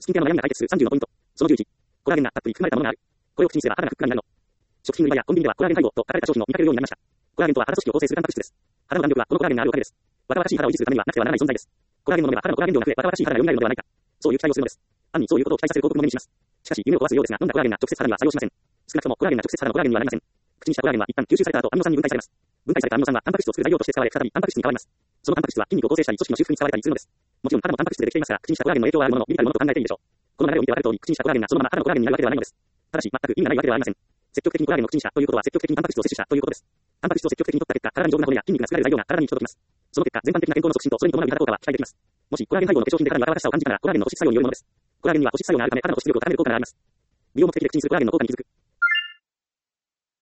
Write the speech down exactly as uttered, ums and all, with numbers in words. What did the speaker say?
スキンケアの悩みが解決するさんじゅうのポイント。そのじゅういち。コラーゲンがたっぷり含まれたものがある。これを口にすれば肌がふっくらになるの。食品売り場やコンビニではコラーゲン配合と書かれた商品を見かけるようになりました。コラーゲンとは肌組織を構成するタンパク質です。肌の弾力はこのコラーゲンがあるおかげです。若々しい肌を維持するためにはなくてはならない存在です。コラーゲンの飲めば肌のコラーゲン量が増え、若々しい肌が蘇るのではないか。そういう期待をするのです。暗にそういうことを期待させる広告も目にします。しかし、夢を壊すようですが、飲んだコラーゲンが直接肌には作用しません。少なくともコラーゲンが直接肌のコラーゲンにはなりません。口にしたコラーゲンは一旦吸収された後、アミノ酸に分解されます。分解されたアミノ酸はタンパク質を作る材料として使われ、再びタンパク質に変わります。そのタンパク質は筋肉を構成したり組織の修復に使われたりするのです。もちろん肌もタンパク質でできていますから、口にしたコラーゲンの影響はあるものの、微々たるものと考えていいでしょう。この流れを見てわかる通り、口にしたコラーゲンがそのまま肌のコラーゲンになるわけではないのです。ただし、全く意味がないわけではありません。積極的にコラーゲンを口にしたということは、積極的にタンパク質を摂取したということです。タンパク質を積極的に取った結果、体に丈夫な骨や筋肉が作られる材料が体に行き届きます。その結果、全般的な健康の促進とそれに伴う美肌効果は期待できます。もしコラーゲン配合の化粧品で肌に若々しさを感じたら、コラーゲンの保湿作用によるものです。コラーゲンには保湿作用があるため、肌の保湿力を高める効果があります。美容目的で口にするコラーゲンの効果に気づく。